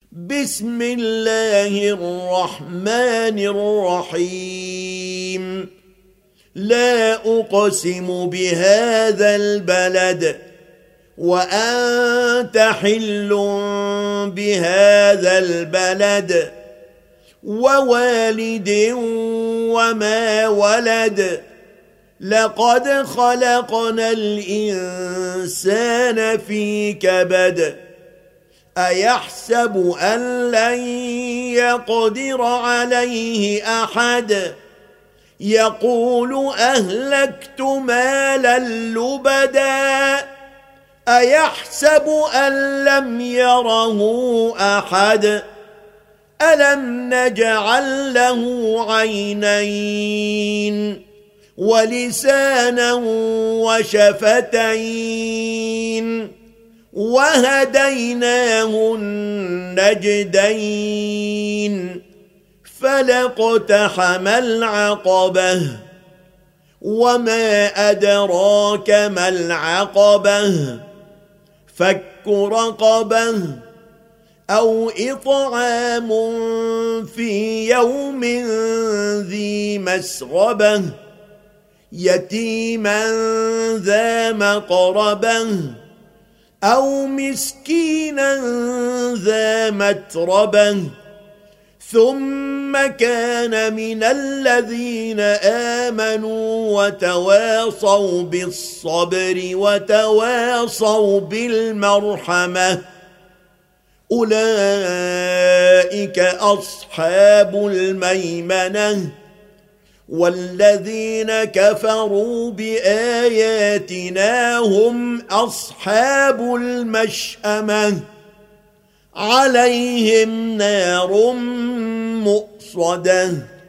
بسم الله الرحمن الرحيم لا أقسم بهذا البلد وأنت حل بهذا البلد ووالد وما ولد لقد خلقنا الإنسان في كبد أيحسب أن لن يقدر عليه أحد يقول أهلكت مالا لبدا أيحسب أن لم يره أحد ألم نجعل له عينين ولسانا وشفتين وهديناه النجدين فلاقتحم العقبة وما أدراك ما العقبة فك رقبة أو إطعام في يوم ذي مسغبة يتيما ذا مقربة أو مسكينا ذا متربة ثم كان من الذين آمنوا وتواصوا بالصبر وتواصوا بالمرحمة أولئك أصحاب الميمنة والذين كفروا بآياتنا هم أصحاب المشأمة عليهم نار مؤصدة